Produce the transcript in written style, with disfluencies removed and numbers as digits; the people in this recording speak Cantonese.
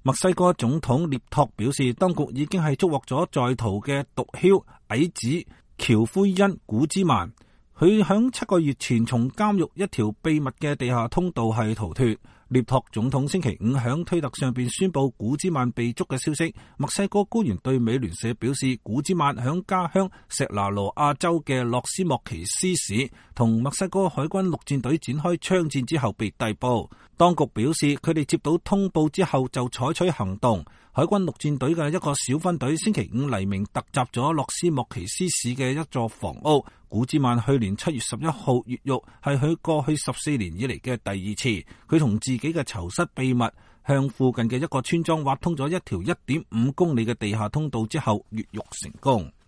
墨西哥總統涅托表示，當局已經係捉獲咗在逃嘅毒梟矮子喬奎恩古茲曼，佢響7個月前從監獄一條秘密嘅地下通道係逃脫。涅托總統星期五響推特上邊宣布古茲曼被捉嘅消息。墨西哥官員對美聯社表示，古茲曼響家鄉錫拿羅亞州嘅洛斯莫奇斯市同墨西哥海軍陸戰隊展開槍戰之後被逮捕。當局表示，佢哋接到通報之後就採取行動。海軍陸戰隊嘅一個小分隊星期五黎明突襲咗洛斯莫奇斯市嘅一座房屋。古茲曼去年7月11號越獄，係佢過去14年以嚟嘅第二次。佢同自己嘅囚室秘密向附近嘅一個村莊挖通咗一條1.5公里嘅地下通道之後越獄成功。